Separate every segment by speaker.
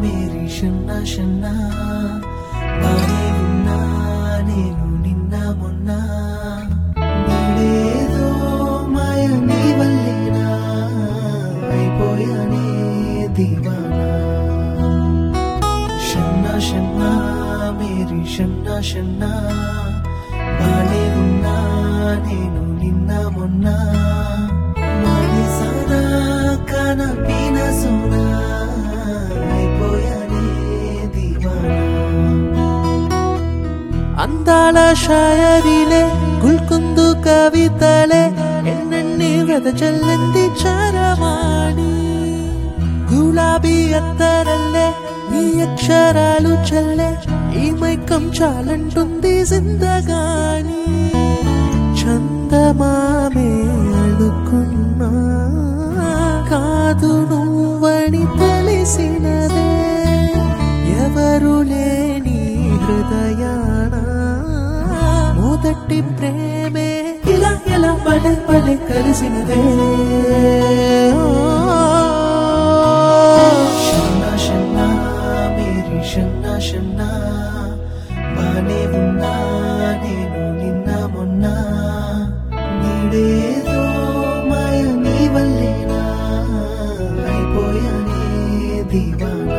Speaker 1: Mary షన్నా షన్నా బానే ఉన్నా నేను నిన్న మొన్న నీడేదో మాయ నీ వల్లేనా అయిపోయానే దీవానా షన్నా షన్నా మేరీ షన్నా షన్నా బానే ఉన్నా నేను నిన్న మొన్న మాని సాదా కానా పీనా సోనా అయిపోయానే దీవానా అందాల షాయరీలే గుల్కుందు కవితలే ఎన్నెన్ని వెదజల్లింది చరవాణి గులాబీ అత్తరల్లే నీ అక్షరాలు చల్లే ఈ మైకం చాలంటుంది జిందగాని చందమామే అనుకున్నా కాదు నువ్వని తెలిసినదే ఎవరు లేని హృదయాన మొదటి ప్రేమే ఇలా ఎలా పడే పడే కలిసినదే షన్నా షన్నా మేరీ షన్నా షన్నా బానే ఉన్నా నేను నిన్న మొన్న నీడేదో మాయ నీ వల్లేనా అయిపోయానే దీవానా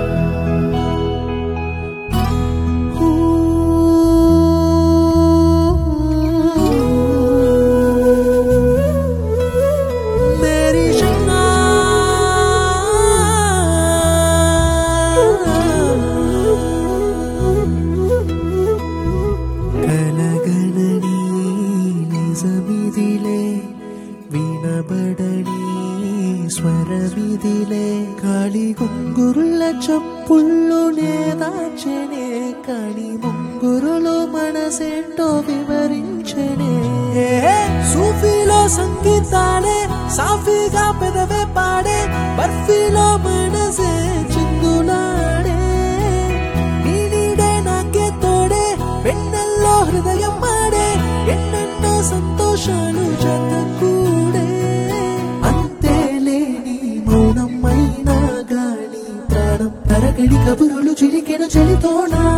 Speaker 1: కలగనని నిజమిదిలే వినబడని స్వరమిదిలే కాళి గుంగురుల చప్పుళ్ళునే దాచనే కాని ముంగురులో మనసేంటో వివరించనే సూఫీలో సంగీతాలే సాఫీగా పెదవే పాడే బర్ఫీలో మనసే చిందులాడే నీ నీడే నాకే తోడే వెన్నెల్లో హృదయం మాడే ఎన్నెన్నో సంతోషాలు జత కూడే అంతే లేని మౌనం అయినా గాని ప్రాణం తరగడి కబురులు చిలికెను చలితోనా